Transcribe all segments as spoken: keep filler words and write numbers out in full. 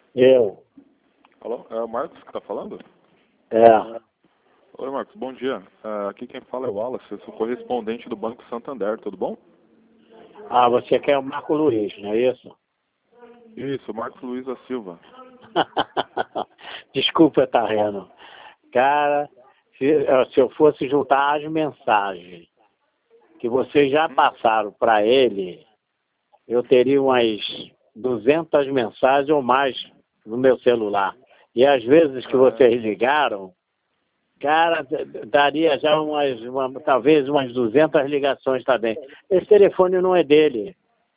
Eu. Alô, é o Marcos que está falando? É. Oi, Marcos, bom dia. Uh, aqui quem fala é o Wallace, eu sou correspondente do Banco Santander, tudo bom? Ah, você quer o Marco Luiz, não é isso? Isso, Marcos Luiz da Silva. Desculpa, Tarreno. Cara, se, se eu fosse juntar as mensagens que vocês já passaram para ele, eu teria umas duzentas mensagens ou mais no meu celular. E às vezes que vocês ligaram, cara, daria já umas, uma, talvez umas duzentas ligações também. Esse telefone não é dele.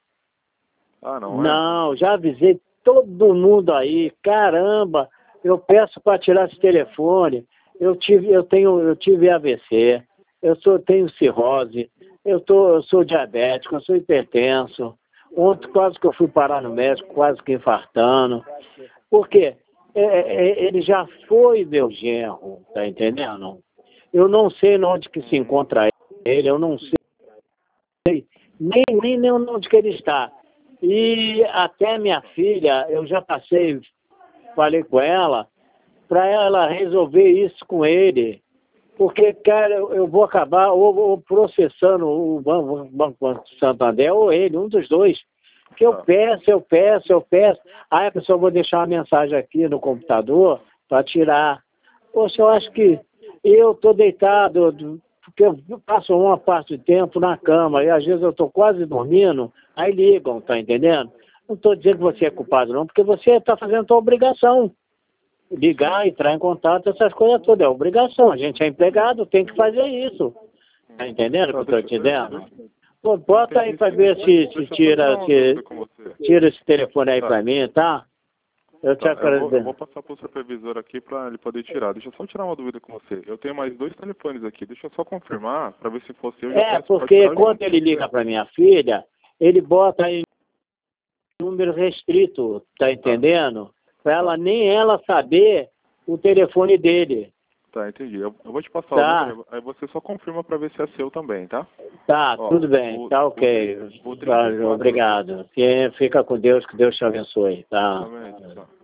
Ah, não é? Não, já avisei todo mundo aí. Caramba, eu peço para tirar esse telefone. Eu tive, eu tenho, eu tive A V C, eu sou, tenho cirrose, eu, tô, eu sou diabético, eu sou hipertenso. Ontem quase que eu fui parar no médico, quase que infartando. Por quê? É, é, ele já foi meu genro, tá entendendo? Eu não sei onde que se encontra ele, eu não sei nem, nem, nem onde que ele está. E até minha filha, eu já passei, falei com ela, para ela resolver isso com ele. Porque, cara, eu, eu vou acabar ou, ou processando o Banco, Banco Santander ou ele, um dos dois. Que eu peço, eu peço, eu peço. Aí a pessoa vai deixar uma mensagem aqui no computador para tirar. Poxa, eu acho que eu estou deitado, porque eu passo uma parte do tempo na cama, e às vezes eu estou quase dormindo, aí ligam, tá entendendo? Não estou dizendo que você é culpado não, porque você está fazendo a sua obrigação. Ligar, entrar em contato, essas coisas todas. É obrigação. A gente é empregado, tem que fazer isso. Tá entendendo o que eu estou te dizendo? Pô, bota aí para ver se, se tira, se tira esse telefone aí para mim, tá? Eu te Tá, eu vou, eu agradeço. vou passar para o supervisor aqui para ele poder tirar. Deixa eu só tirar uma dúvida com você. Eu tenho mais dois telefones aqui. Deixa eu só confirmar para ver se fosse eu. Já É, peço pra porque tirar quando junto. ele liga para minha filha, ele bota aí número restrito, tá entendendo? Para ela nem ela saber o telefone dele. Tá, entendi. Eu, eu vou te passar Tá. o número, aí você só confirma para ver se é seu também, tá? Tá, Ó, tudo bem, o, tá o, ok. o trinta e quatro Obrigado. Fica com Deus, que Deus te abençoe, tá? Amém, tchau.